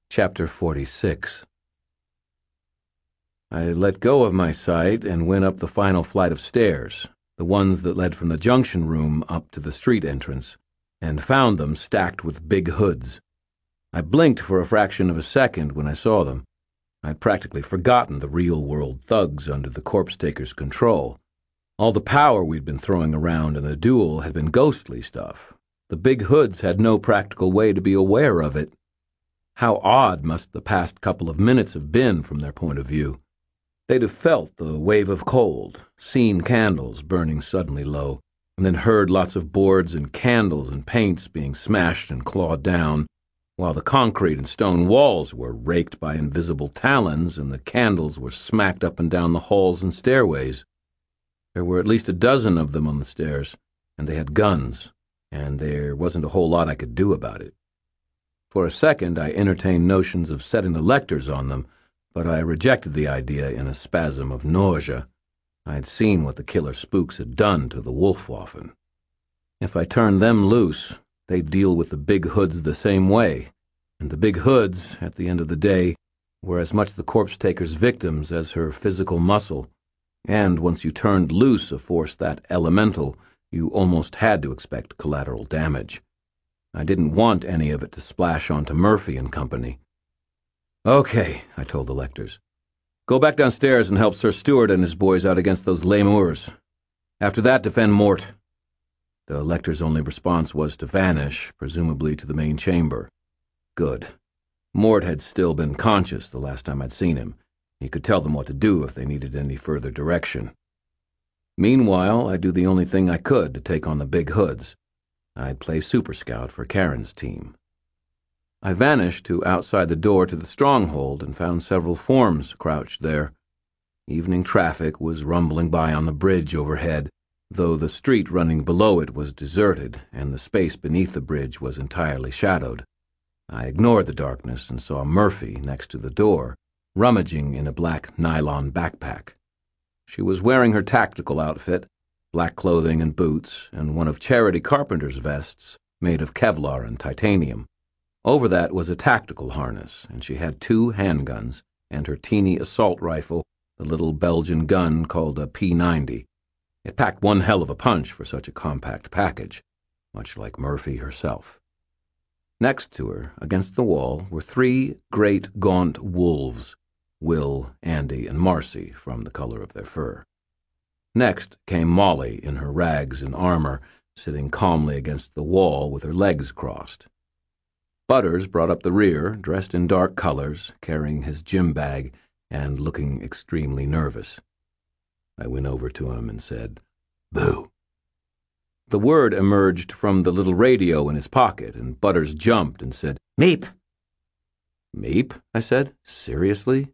Chapter 46. I let go of my sight and went up the final flight of stairs, the ones that led from the junction room up to the street entrance, and found them stacked with big hoods. I blinked for a fraction of a second when I saw them. I'd practically forgotten the real-world thugs under the corpse-taker's control. All the power we'd been throwing around in the duel had been ghostly stuff. The big hoods had no practical way to be aware of it. How odd must the past couple of minutes have been from their point of view. They'd have felt the wave of cold, seen candles burning suddenly low, and then heard lots of boards and candles and paints being smashed and clawed down, while the concrete and stone walls were raked by invisible talons and the candles were smacked up and down the halls and stairways. There were at least a dozen of them on the stairs, and they had guns, and there wasn't a whole lot I could do about it. For a second I entertained notions of setting the Lecters on them, but I rejected the idea in a spasm of nausea. I had seen what the killer spooks had done to the Wolfwaffen. If I turned them loose, they'd deal with the big hoods the same way, and the big hoods, at the end of the day, were as much the corpse-taker's victims as her physical muscle, and once you turned loose a force that elemental, you almost had to expect collateral damage. I didn't want any of it to splash onto Murphy and company. "Okay," I told the Lecters. "Go back downstairs and help Sir Stuart and his boys out against those lemurs. After that, defend Mort." The Lecters' only response was to vanish, presumably to the main chamber. Good. Mort had still been conscious the last time I'd seen him. He could tell them what to do if they needed any further direction. Meanwhile, I'd do the only thing I could to take on the big hoods. I'd play Super Scout for Karen's team. I vanished to outside the door to the stronghold and found several forms crouched there. Evening traffic was rumbling by on the bridge overhead, though the street running below it was deserted and the space beneath the bridge was entirely shadowed. I ignored the darkness and saw Murphy next to the door, rummaging in a black nylon backpack. She was wearing her tactical outfit, black clothing and boots, and one of Charity Carpenter's vests made of Kevlar and titanium. Over that was a tactical harness, and she had 2 handguns and her teeny assault rifle, the little Belgian gun called a P90. It packed one hell of a punch for such a compact package, much like Murphy herself. Next to her, against the wall, were 3 great gaunt wolves, Will, Andy, and Marcy, from the color of their fur. Next came Molly in her rags and armor, sitting calmly against the wall with her legs crossed. Butters brought up the rear, dressed in dark colors, carrying his gym bag, and looking extremely nervous. I went over to him and said, "Boo." The word emerged from the little radio in his pocket, and Butters jumped and said, "Meep." "Meep?" I said. "Seriously?"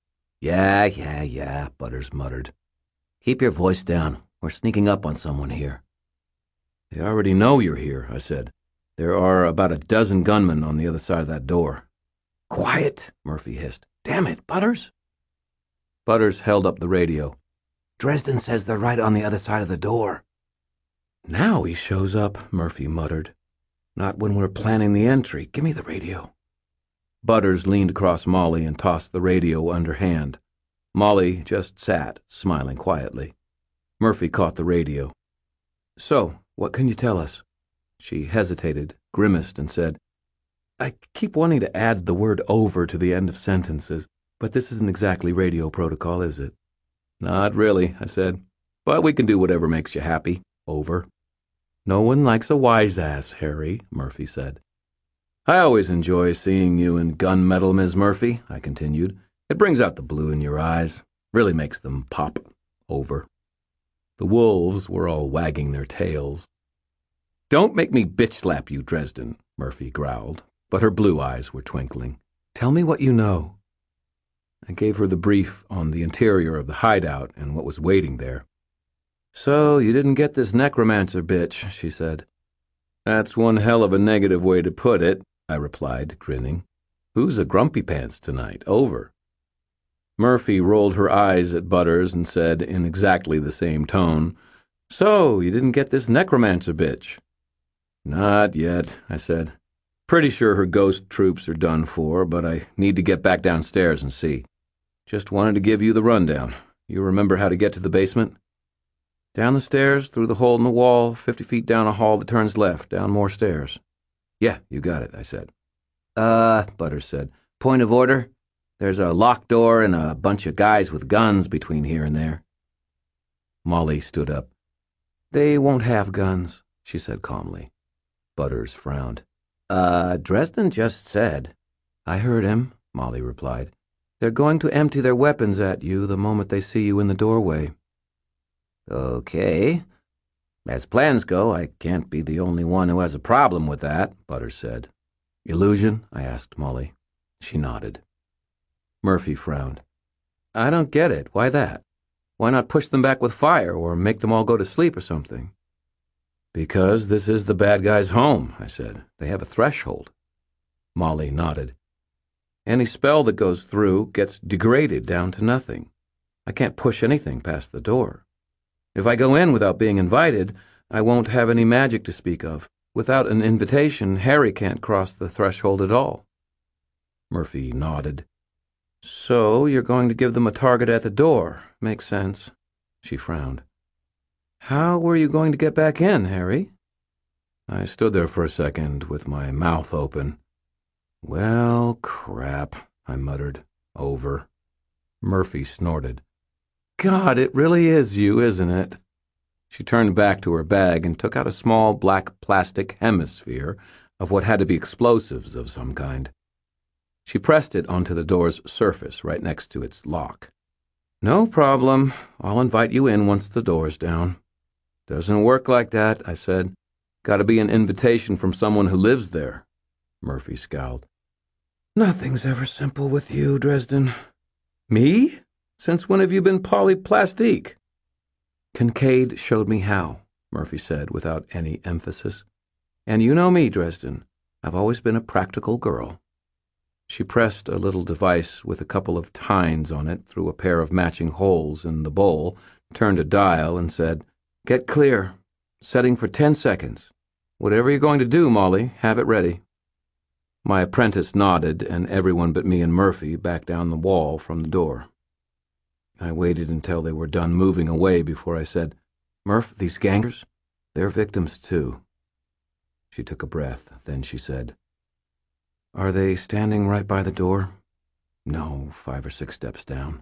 Yeah, Butters muttered. "Keep your voice down. We're sneaking up on someone here." "They already know you're here," I said. "There are about a dozen gunmen on the other side of that door." "Quiet," Murphy hissed. "Damn it, Butters." Butters held up the radio. "Dresden says they're right on the other side of the door." "Now he shows up," Murphy muttered. "Not when we're planning the entry. Give me the radio." Butters leaned across Molly and tossed the radio underhand. Molly just sat, smiling quietly. Murphy caught the radio. "So, what can you tell us?" She hesitated, grimaced, and said, "I keep wanting to add the word over to the end of sentences, but this isn't exactly radio protocol, is it?" "Not really," I said, "but we can do whatever makes you happy. Over." "No one likes a wise ass, Harry," Murphy said. "I always enjoy seeing you in gunmetal, Ms. Murphy," I continued. "It brings out the blue in your eyes, really makes them pop. Over." The wolves were all wagging their tails. "Don't make me bitch-slap you, Dresden," Murphy growled, but her blue eyes were twinkling. "Tell me what you know." I gave her the brief on the interior of the hideout and what was waiting there. "So you didn't get this necromancer bitch," she said. "That's one hell of a negative way to put it," I replied, grinning. "Who's a grumpy pants tonight? Over." Murphy rolled her eyes at Butters and said in exactly the same tone, "So you didn't get this necromancer bitch?" "Not yet," I said. Pretty sure her ghost troops are done for, but I need to get back downstairs and see. Just wanted to give you the rundown. You remember how to get to the basement? Down the stairs, through the hole in the wall, 50 feet down a hall that turns left, down more stairs. Yeah, you got it, I said. Butters said. Point of order? There's a locked door and a bunch of guys with guns between here and there. Molly stood up. They won't have guns, she said calmly. Butters frowned. Dresden just said. I heard him, Molly replied. They're going to empty their weapons at you the moment they see you in the doorway. Okay. As plans go, I can't be the only one who has a problem with that, Butters said. Illusion? I asked Molly. She nodded. Murphy frowned. I don't get it. Why that? Why not push them back with fire or make them all go to sleep or something? Because this is the bad guy's home, I said. They have a threshold. Molly nodded. Any spell that goes through gets degraded down to nothing. I can't push anything past the door. If I go in without being invited, I won't have any magic to speak of. Without an invitation, Harry can't cross the threshold at all. Murphy nodded. So you're going to give them a target at the door. Makes sense. She frowned. How were you going to get back in, Harry? I stood there for a second with my mouth open. Well, crap, I muttered. Over. Murphy snorted. God, it really is you, isn't it? She turned back to her bag and took out a small black plastic hemisphere of what had to be explosives of some kind. She pressed it onto the door's surface right next to its lock. No problem. I'll invite you in once the door's down. Doesn't work like that, I said. Gotta be an invitation from someone who lives there. Murphy scowled. Nothing's ever simple with you, Dresden. Me? Since when have you been polyplastique? Kincaid showed me how, Murphy said without any emphasis. And you know me, Dresden. I've always been a practical girl. She pressed a little device with a couple of tines on it through a pair of matching holes in the bowl, turned a dial, and said, Get clear. Setting for 10 seconds. Whatever you're going to do, Molly, have it ready. My apprentice nodded, and everyone but me and Murphy backed down the wall from the door. I waited until they were done moving away before I said, Murph, these gangers, they're victims too. She took a breath, then she said, Are they standing right by the door? No, 5 or 6 steps down.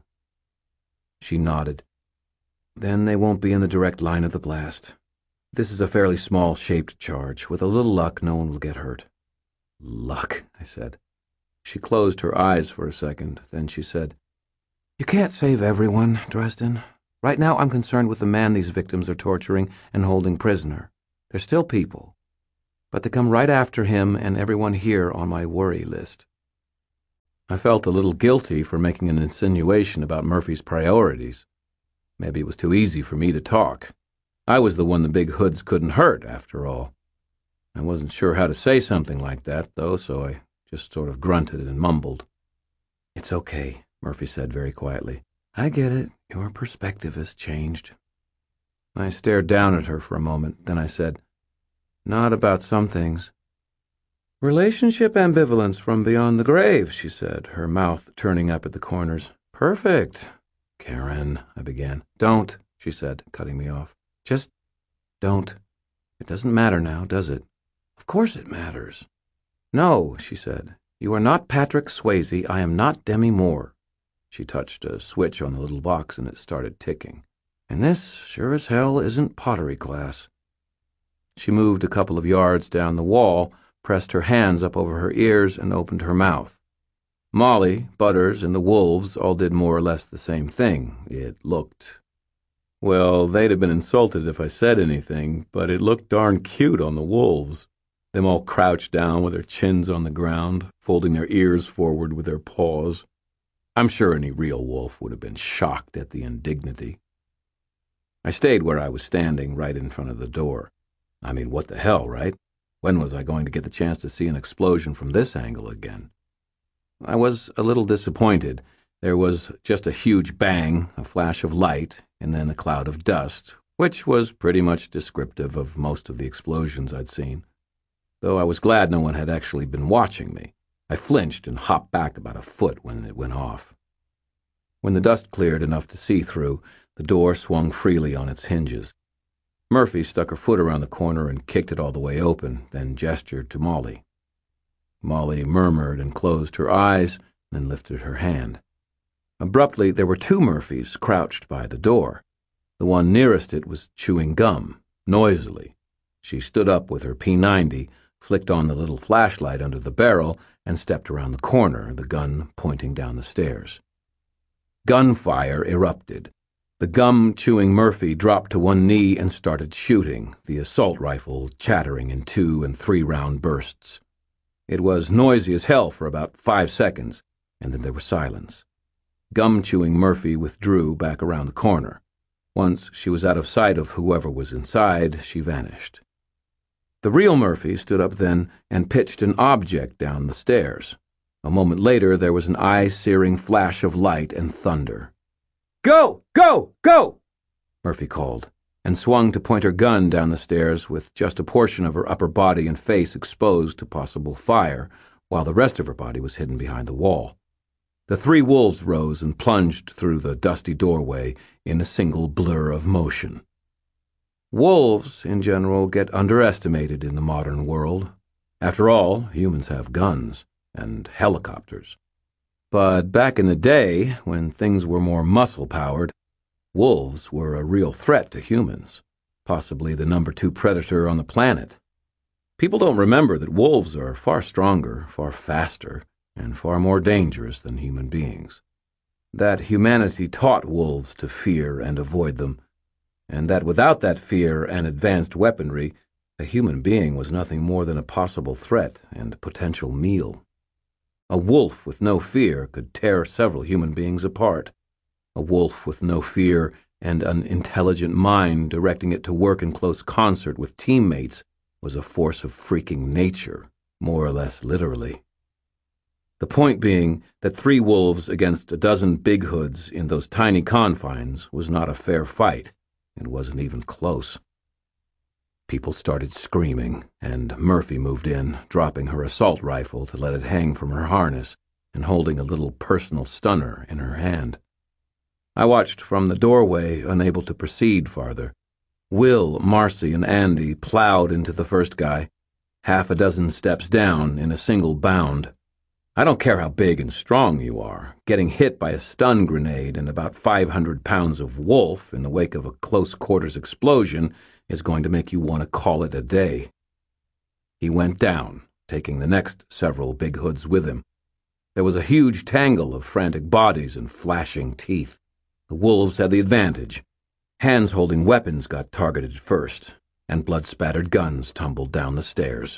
She nodded. Then they won't be in the direct line of the blast. This is a fairly small-shaped charge. With a little luck, no one will get hurt. Luck, I said. She closed her eyes for a second. Then she said, You can't save everyone, Dresden. Right now I'm concerned with the man these victims are torturing and holding prisoner. They're still people. But they come right after him and everyone here on my worry list. I felt a little guilty for making an insinuation about Murphy's priorities. Maybe it was too easy for me to talk. I was the one the big hoods couldn't hurt, after all. I wasn't sure how to say something like that, though, so I just sort of grunted and mumbled. It's okay, Murphy said very quietly. I get it. Your perspective has changed. I stared down at her for a moment, then I said, Not about some things. Relationship ambivalence from beyond the grave, she said, her mouth turning up at the corners. Perfect. Karen, I began. Don't, she said, cutting me off. Just don't. It doesn't matter now, does it? Of course it matters. No, she said. You are not Patrick Swayze. I am not Demi Moore. She touched a switch on the little box and it started ticking. And this, sure as hell, isn't pottery class. She moved a couple of yards down the wall, pressed her hands up over her ears, and opened her mouth. Molly, Butters, and the wolves all did more or less the same thing. It looked... Well, they'd have been insulted if I said anything, but it looked darn cute on the wolves. Them all crouched down with their chins on the ground, folding their ears forward with their paws. I'm sure any real wolf would have been shocked at the indignity. I stayed where I was standing, right in front of the door. I mean, what the hell, right? When was I going to get the chance to see an explosion from this angle again? I was a little disappointed. There was just a huge bang, a flash of light, and then a cloud of dust, which was pretty much descriptive of most of the explosions I'd seen. though I was glad no one had actually been watching me. I flinched and hopped back about a foot when it went off. When the dust cleared enough to see through, the door swung freely on its hinges. Murphy stuck her foot around the corner and kicked it all the way open, then gestured to Molly. Molly murmured and closed her eyes, then lifted her hand. Abruptly, there were two Murphys crouched by the door. The one nearest it was chewing gum, noisily. She stood up with her P90, flicked on the little flashlight under the barrel, and stepped around the corner, the gun pointing down the stairs. Gunfire erupted. The gum-chewing Murphy dropped to one knee and started shooting, the assault rifle chattering in 2- and 3-round bursts. It was noisy as hell for about 5 seconds, and then there was silence. Gum-chewing Murphy withdrew back around the corner. Once she was out of sight of whoever was inside, she vanished. The real Murphy stood up then and pitched an object down the stairs. A moment later, there was an eye-searing flash of light and thunder. "Go! Go! Go!" Murphy called, and swung to point her gun down the stairs with just a portion of her upper body and face exposed to possible fire, while the rest of her body was hidden behind the wall. The 3 wolves rose and plunged through the dusty doorway in a single blur of motion. Wolves, in general, get underestimated in the modern world. After all, humans have guns and helicopters. But back in the day, when things were more muscle-powered, wolves were a real threat to humans, possibly the number 2 predator on the planet. People don't remember that wolves are far stronger, far faster, and far more dangerous than human beings. That humanity taught wolves to fear and avoid them, and that without that fear and advanced weaponry, a human being was nothing more than a possible threat and potential meal. A wolf with no fear could tear several human beings apart. A wolf with no fear and an intelligent mind directing it to work in close concert with teammates was a force of freaking nature, more or less literally. The point being that 3 wolves against a dozen big hoods in those tiny confines was not a fair fight. It wasn't even close. People started screaming, and Murphy moved in, dropping her assault rifle to let it hang from her harness and holding a little personal stunner in her hand. I watched from the doorway, unable to proceed farther. Will, Marcy, and Andy plowed into the first guy, 6 steps down in a single bound. I don't care how big and strong you are. Getting hit by a stun grenade and about 500 pounds of wolf in the wake of a close-quarters explosion is going to make you want to call it a day. He went down, taking the next several big hoods with him. There was a huge tangle of frantic bodies and flashing teeth. The wolves had the advantage. Hands holding weapons got targeted first, and blood-spattered guns tumbled down the stairs.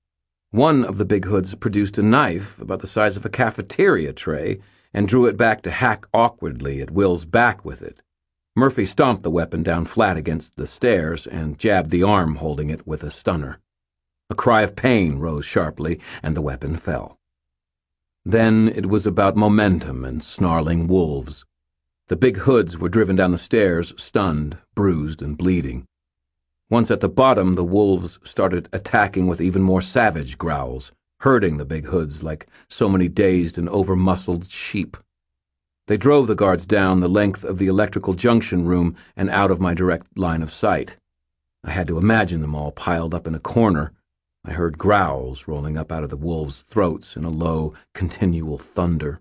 One of the big hoods produced a knife about the size of a cafeteria tray and drew it back to hack awkwardly at Will's back with it. Murphy stomped the weapon down flat against the stairs and jabbed the arm holding it with a stunner. A cry of pain rose sharply, and the weapon fell. Then it was about momentum and snarling wolves. The big hoods were driven down the stairs, stunned, bruised, and bleeding. Once at the bottom, the wolves started attacking with even more savage growls, herding the big hoods like so many dazed and over-muscled sheep. They drove the guards down the length of the electrical junction room and out of my direct line of sight. I had to imagine them all piled up in a corner. I heard growls rolling up out of the wolves' throats in a low, continual thunder.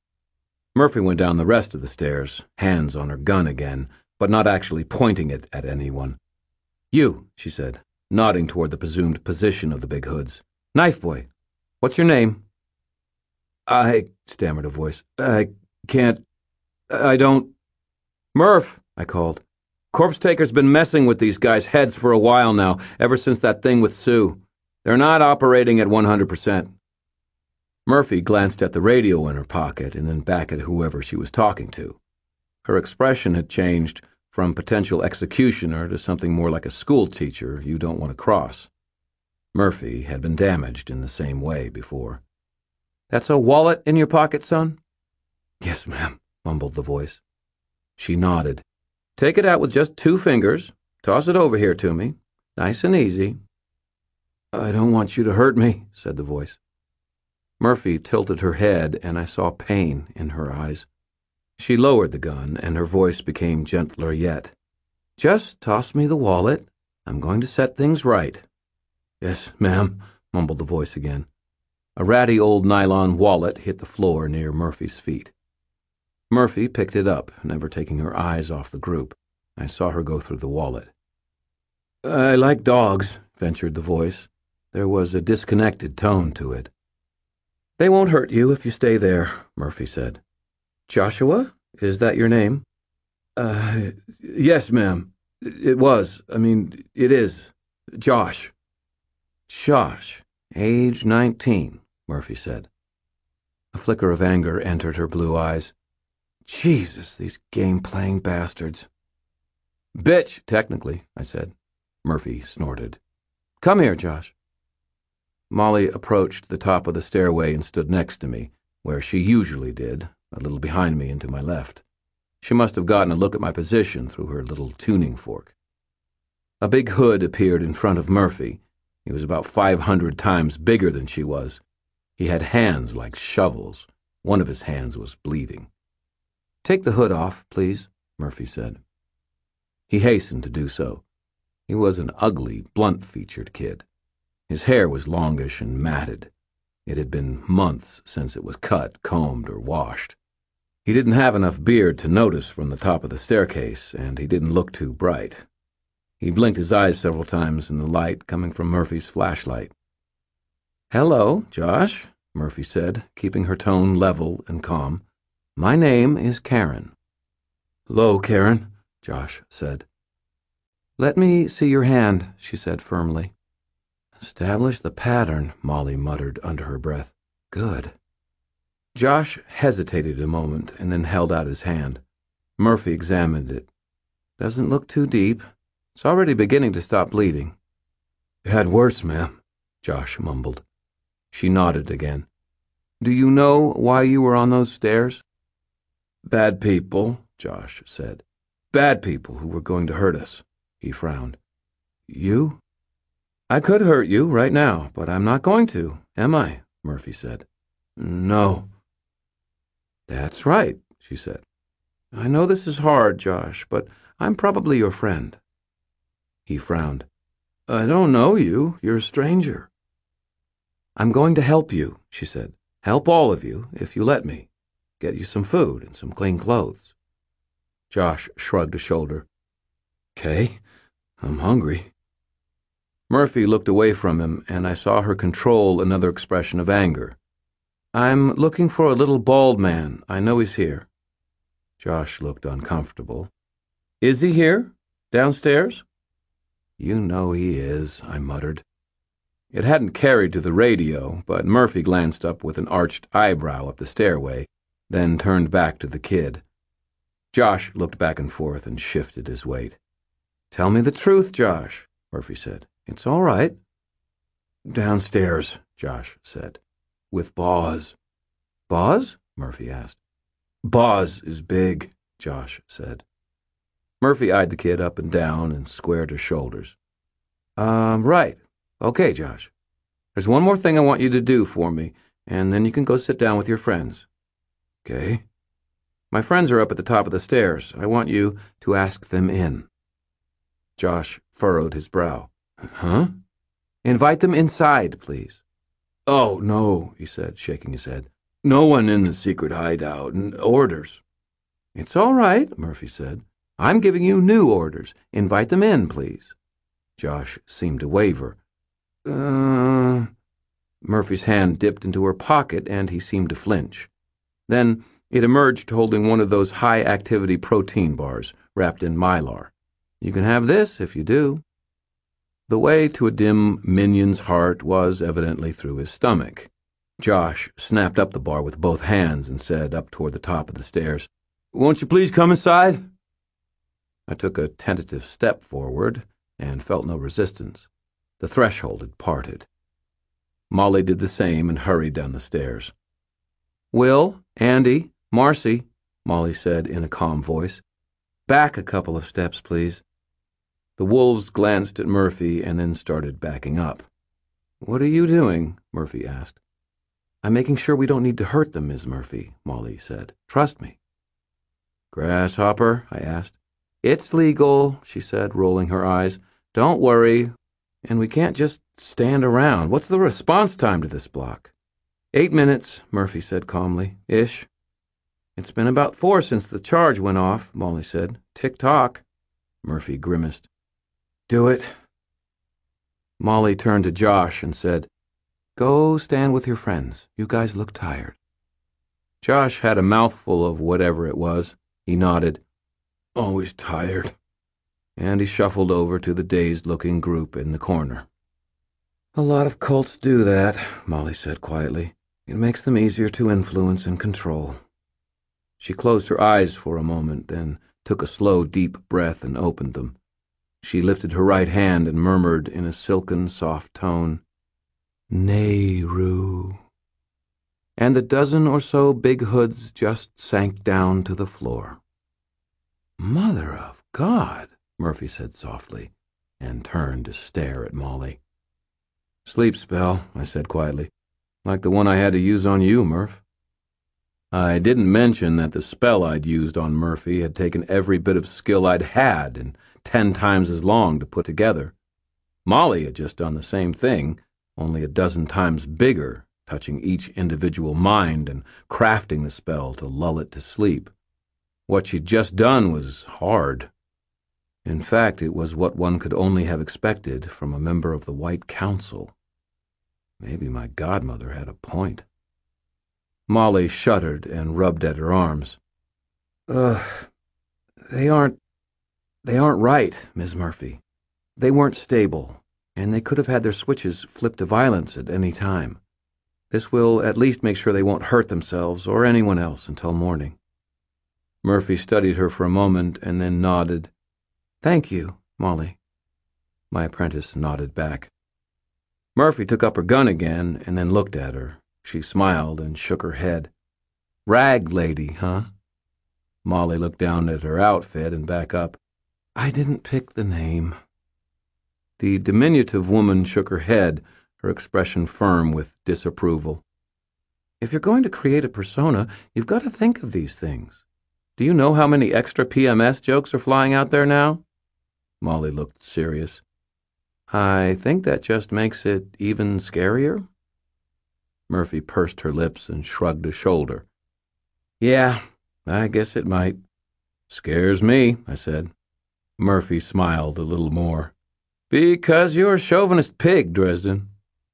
Murphy went down the rest of the stairs, hands on her gun again, but not actually pointing it at anyone. "You," she said, nodding toward the presumed position of the big hoods. "Knife boy, what's your name?" "I," stammered a voice, "I don't—" "Murph," I called. "Corpse Taker's been messing with these guys' heads for a while now, ever since that thing with Sue. They're not operating at 100%. Murphy glanced at the radio in her pocket and then back at whoever she was talking to. Her expression had changed from potential executioner to something more like a school teacher you don't want to cross. Murphy had been damaged in the same way before. "That's a wallet in your pocket, son?" "Yes, ma'am," mumbled the voice. She nodded. "Take it out with just 2 fingers. Toss it over here to me. Nice and easy." I don't want you to hurt me, said the voice. Murphy tilted her head, and I saw pain in her eyes. She lowered the gun, and her voice became gentler yet. Just toss me the wallet. I'm going to set things right. Yes, ma'am, mumbled the voice again. A ratty old nylon wallet hit the floor near Murphy's feet. Murphy picked it up, never taking her eyes off the group. I saw her go through the wallet. I like dogs, ventured the voice. There was a disconnected tone to it. They won't hurt you if you stay there, Murphy said. Joshua? Is that your name? Yes, ma'am. It is. Josh. Josh, age 19, Murphy said. A flicker of anger entered her blue eyes. Jesus, these game-playing bastards. Bitch, technically, I said. Murphy snorted. Come here, Josh. Molly approached the top of the stairway and stood next to me, where she usually did, a little behind me and to my left. She must have gotten a look at my position through her little tuning fork. A big hood appeared in front of Murphy. He was about 500 times bigger than she was. He had hands like shovels. One of his hands was bleeding. Take the hood off, please, Murphy said. He hastened to do so. He was an ugly, blunt-featured kid. His hair was longish and matted. It had been months since it was cut, combed, or washed. He didn't have enough beard to notice from the top of the staircase, and he didn't look too bright. He blinked his eyes several times in the light coming from Murphy's flashlight. Hello, Josh, Murphy said, keeping her tone level and calm. My name is Karen. Hello, Karen, Josh said. Let me see your hand, she said firmly. Establish the pattern, Molly muttered under her breath. Good. Josh hesitated a moment and then held out his hand. Murphy examined it. Doesn't look too deep. It's already beginning to stop bleeding. It had worse, ma'am, Josh mumbled. She nodded again. Do you know why you were on those stairs? Bad people, Josh said. Bad people who were going to hurt us. He frowned. You? I could hurt you right now, but I'm not going to, am I? Murphy said. No. That's right, she said. I know this is hard, Josh, but I'm probably your friend. He frowned. I don't know you. You're a stranger. I'm going to help you, she said. Help all of you, if you let me. Get you some food and some clean clothes. Josh shrugged a shoulder. Okay, I'm hungry. Murphy looked away from him, and I saw her control another expression of anger. I'm looking for a little bald man. I know he's here. Josh looked uncomfortable. Is he here? Downstairs? You know he is, I muttered. It hadn't carried to the radio, but Murphy glanced up with an arched eyebrow up the stairway, then turned back to the kid. Josh looked back and forth and shifted his weight. Tell me the truth, Josh, Murphy said. It's all right. Downstairs, Josh said. With Boz. Boz? Murphy asked. Boz is big, Josh said. Murphy eyed the kid up and down and squared her shoulders. Right. Okay, Josh. There's one more thing I want you to do for me, and then you can go sit down with your friends. Okay. My friends are up at the top of the stairs. I want you to ask them in. Josh furrowed his brow. Huh? Invite them inside, please. Oh, no, he said, shaking his head. No one in the secret hideout. Orders. It's all right, Murphy said. I'm giving you new orders. Invite them in, please. Josh seemed to waver. Murphy's hand dipped into her pocket, and he seemed to flinch. Then it emerged holding one of those high-activity protein bars wrapped in Mylar. You can have this if you do. The way to a dim minion's heart was evidently through his stomach. Josh snapped up the bar with both hands and said up toward the top of the stairs, Won't you please come inside? I took a tentative step forward and felt no resistance. The threshold had parted. Molly did the same and hurried down the stairs. Will, Andy, Marcy, Molly said in a calm voice. Back a couple of steps, please. The wolves glanced at Murphy and then started backing up. "What are you doing?" Murphy asked. "I'm making sure we don't need to hurt them, Ms. Murphy," Molly said. "Trust me." "Grasshopper?" I asked. "It's legal," she said, rolling her eyes. "Don't worry. And we can't just stand around. What's the response time to this block?" 8 minutes, Murphy said calmly. Ish. "It's been about 4 since the charge went off," Molly said. "Tick-tock." Murphy grimaced. "Do it." Molly turned to Josh and said, "Go stand with your friends. You guys look tired." Josh had a mouthful of whatever it was. He nodded. "Always tired." And he shuffled over to the dazed-looking group in the corner. "A lot of cults do that," Molly said quietly. "It makes them easier to influence and control." She closed her eyes for a moment, then took a slow, deep breath and opened them. She lifted her right hand and murmured in a silken, soft tone, "Nehru." And the dozen or so big hoods just sank down to the floor. "Mother of God," Murphy said softly, and turned to stare at Molly. "Sleep spell," I said quietly. "Like the one I had to use on you, Murph." I didn't mention that the spell I'd used on Murphy had taken every bit of skill I'd had and 10 times as long to put together. Molly had just done the same thing, only a dozen times bigger, touching each individual mind and crafting the spell to lull it to sleep. What she'd just done was hard. In fact, it was what one could only have expected from a member of the White Council. Maybe my godmother had a point. Molly shuddered and rubbed at her arms. They aren't right, Ms. Murphy. They weren't stable, and they could have had their switches flipped to violence at any time. This will at least make sure they won't hurt themselves or anyone else until morning." Murphy studied her for a moment and then nodded. "Thank you, Molly." My apprentice nodded back. Murphy took up her gun again and then looked at her. She smiled and shook her head. "Rag lady, huh?" Molly looked down at her outfit and back up. "I didn't pick the name." The diminutive woman shook her head, her expression firm with disapproval. "If you're going to create a persona, you've got to think of these things. Do you know how many extra PMS jokes are flying out there now?" Molly looked serious. "I think that just makes it even scarier." Murphy pursed her lips and shrugged a shoulder. "Yeah, I guess it might." "Scares me," I said. Murphy smiled a little more. "Because you're a chauvinist pig, Dresden."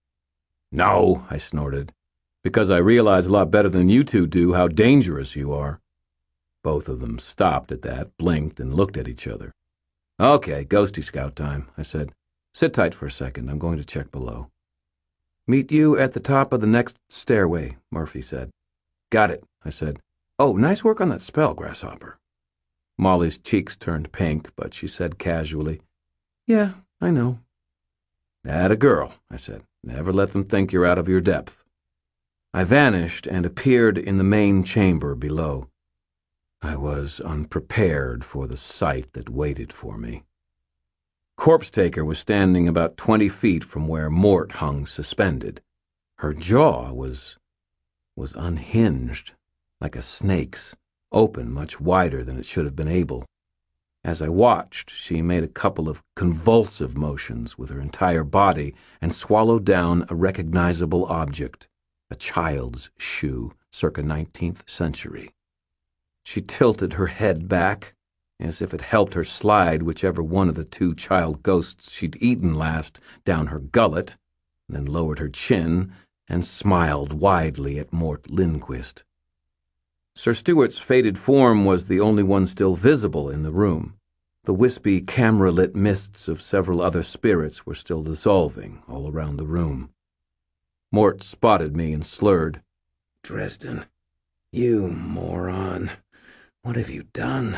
"No," I snorted. "Because I realize a lot better than you two do how dangerous you are." Both of them stopped at that, blinked, and looked at each other. "Okay, Ghosty Scout time," I said. "Sit tight for a second. I'm going to check below." "Meet you at the top of the next stairway," Murphy said. "Got it," I said. "Oh, nice work on that spell, Grasshopper." Molly's cheeks turned pink, but she said casually, "Yeah, I know." "Atta girl," I said. "Never let them think you're out of your depth." I vanished and appeared in the main chamber below. I was unprepared for the sight that waited for me. Corpse Taker was standing about 20 feet from where Mort hung suspended. Her jaw was unhinged, like a snake's, open much wider than it should have been able. As I watched, she made a couple of convulsive motions with her entire body and swallowed down a recognizable object, a child's shoe, circa 19th century. She tilted her head back, as if it helped her slide whichever one of the 2 child ghosts she'd eaten last down her gullet, then lowered her chin and smiled widely at Mort Lindquist. Sir Stuart's faded form was the only one still visible in the room. The wispy, camera-lit mists of several other spirits were still dissolving all around the room. Mort spotted me and slurred, "Dresden, you moron. What have you done?"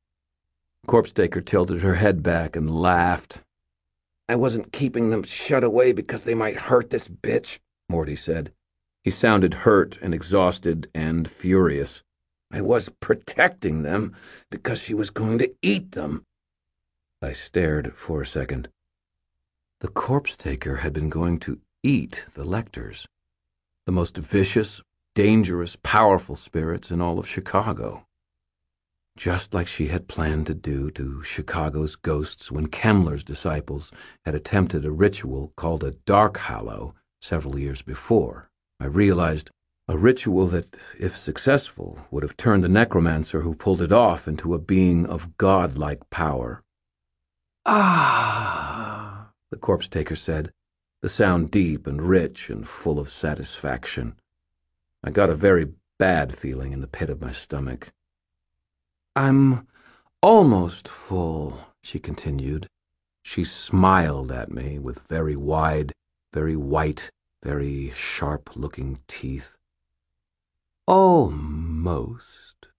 Corpse Taker tilted her head back and laughed. "I wasn't keeping them shut away because they might hurt this bitch," Morty said. He sounded hurt and exhausted and furious. "I was protecting them because she was going to eat them." I stared for a second. The Corpse Taker had been going to eat the Lecters, the most vicious, dangerous, powerful spirits in all of Chicago. Just like she had planned to do to Chicago's ghosts when Kemmler's disciples had attempted a ritual called a Dark Hallow several years before. I realized a ritual that, if successful, would have turned the necromancer who pulled it off into a being of godlike power. "Ah," the corpse taker said, the sound deep and rich and full of satisfaction. I got a very bad feeling in the pit of my stomach. "I'm almost full," she continued. She smiled at me with very wide, very white, very sharp-looking teeth. "Almost."